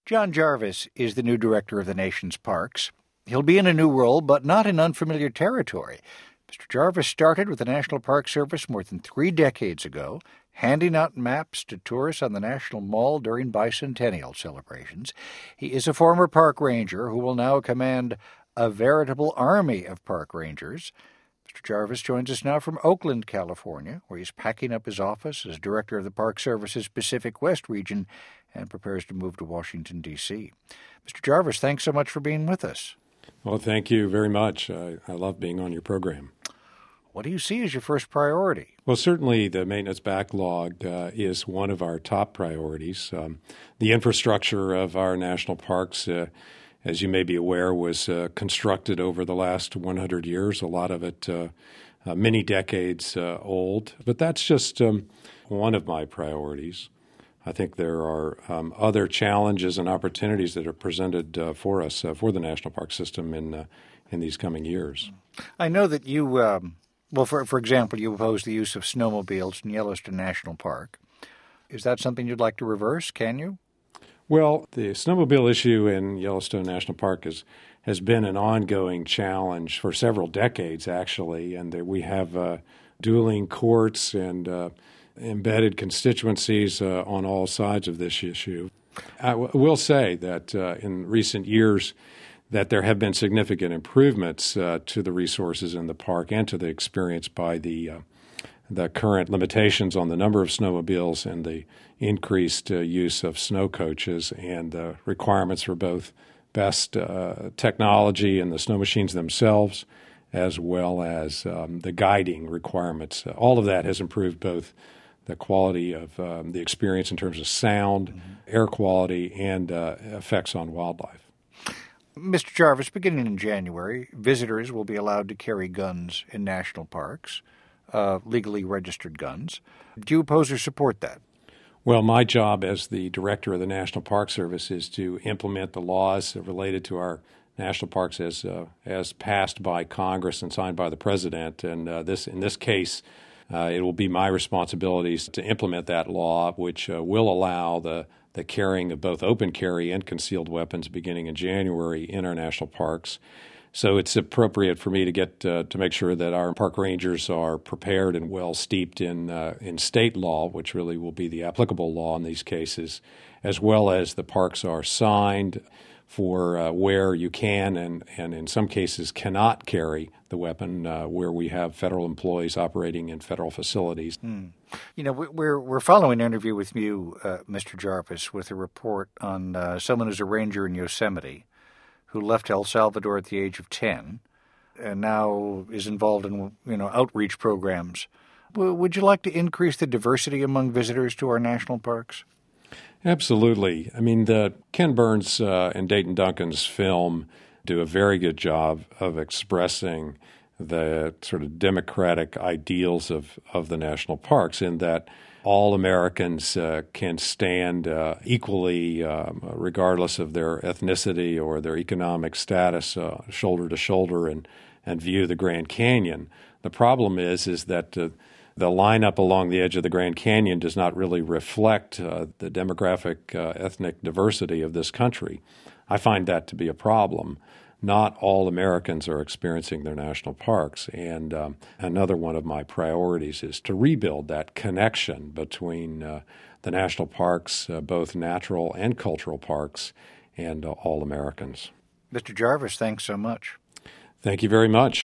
John Jarvis is the new director of the nation's parks. He'll be in a new role, but not in unfamiliar territory. Mr. Jarvis started with the National Park Service more than 3 decades ago, handing out maps to tourists on the National Mall during bicentennial celebrations. He is a former park ranger who will now command a veritable army of park rangers. Mr. Jarvis joins us now from Oakland, California, where he's packing up his office as director of the Park Service's Pacific West region and prepares to move to Washington, D.C. Mr. Jarvis, thanks so much for being with us. Well, thank you very much. I love being on your program. What do you see as your first priority? Well, certainly the maintenance backlog is one of our top priorities. The infrastructure of our national parks, as you may be aware, was constructed over the last 100 years, a lot of it many decades old. But that's just one of my priorities. I think there are other challenges and opportunities that are presented for us, for the national park system in these coming years. I know that you, for example, you oppose the use of snowmobiles in Yellowstone National Park. Is that something you'd like to reverse? Can you? Well, the snowmobile issue in Yellowstone National Park has been an ongoing challenge for several decades, actually, and we have dueling courts and embedded constituencies on all sides of this issue. I will say that in recent years that there have been significant improvements to the resources in the park and to the experience by the current limitations on the number of snowmobiles and the increased use of snow coaches and requirements for both best technology and the snow machines themselves, as well as the guiding requirements. All of that has improved both the quality of the experience in terms of sound, air quality, and effects on wildlife. Mr. Jarvis, beginning in January, visitors will be allowed to carry guns in national parks, legally registered guns. Do you oppose or support that? Well, my job as the director of the National Park Service is to implement the laws related to our national parks as passed by Congress and signed by the President. And in this case, it will be my responsibilities to implement that law, which will allow the carrying of both open carry and concealed weapons beginning in January in our national parks. So it's appropriate for me to get to make sure that our park rangers are prepared and well steeped in state law, which really will be the applicable law in these cases, as well as the parks are signed for where you can and in some cases cannot carry the weapon, where we have federal employees operating in federal facilities. You know, we're following an interview with you, Mr. Jarvis, with a report on someone who's a ranger in Yosemite who left El Salvador at the age of 10 and now is involved in, outreach programs. Would you like to increase the diversity among visitors to our national parks? Absolutely. I mean, Ken Burns and Dayton Duncan's film do a very good job of expressing the sort of democratic ideals of the national parks, in that all Americans can stand equally, regardless of their ethnicity or their economic status, shoulder to shoulder and view the Grand Canyon. The problem is that the lineup along the edge of the Grand Canyon does not really reflect the demographic, ethnic diversity of this country. I find that to be a problem. Not all Americans are experiencing their national parks, and another one of my priorities is to rebuild that connection between the national parks, both natural and cultural parks, and all Americans. Mr. Jarvis, thanks so much. Thank you very much.